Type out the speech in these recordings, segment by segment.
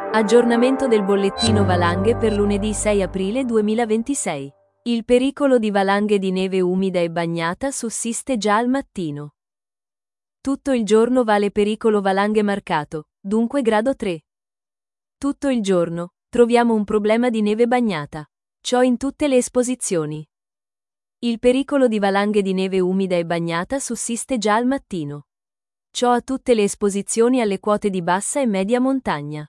Aggiornamento del bollettino valanghe per lunedì 6 aprile 2026. Il pericolo di valanghe di neve umida e bagnata sussiste già al mattino. Tutto il giorno vale pericolo valanghe marcato, dunque grado 3. Tutto il giorno troviamo un problema di neve bagnata. Ciò in tutte le esposizioni. Il pericolo di valanghe di neve umida e bagnata sussiste già al mattino. Ciò a tutte le esposizioni alle quote di bassa e media montagna.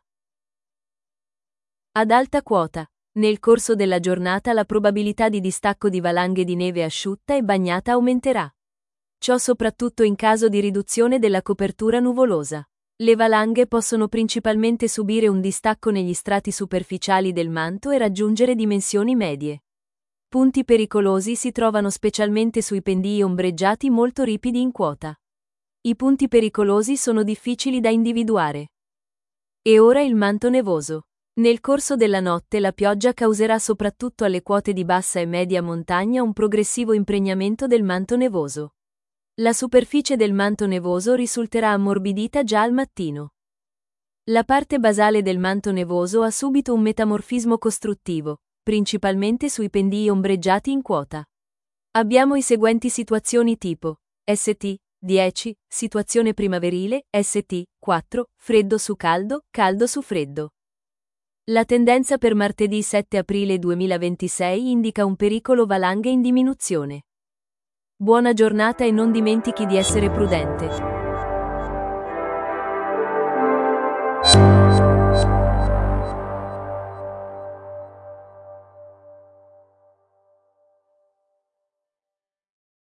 Ad alta quota, nel corso della giornata la probabilità di distacco di valanghe di neve asciutta e bagnata aumenterà. Ciò soprattutto in caso di riduzione della copertura nuvolosa. Le valanghe possono principalmente subire un distacco negli strati superficiali del manto e raggiungere dimensioni medie. Punti pericolosi si trovano specialmente sui pendii ombreggiati molto ripidi in quota. I punti pericolosi sono difficili da individuare. E ora il manto nevoso. Nel corso della notte la pioggia causerà soprattutto alle quote di bassa e media montagna un progressivo impregnamento del manto nevoso. La superficie del manto nevoso risulterà ammorbidita già al mattino. La parte basale del manto nevoso ha subito un metamorfismo costruttivo, principalmente sui pendii ombreggiati in quota. Abbiamo i seguenti situazioni tipo: St. 10, situazione primaverile, St. 4, freddo su caldo, caldo su freddo. La tendenza per martedì 7 aprile 2026 indica un pericolo valanghe in diminuzione. Buona giornata e non dimentichi di essere prudente.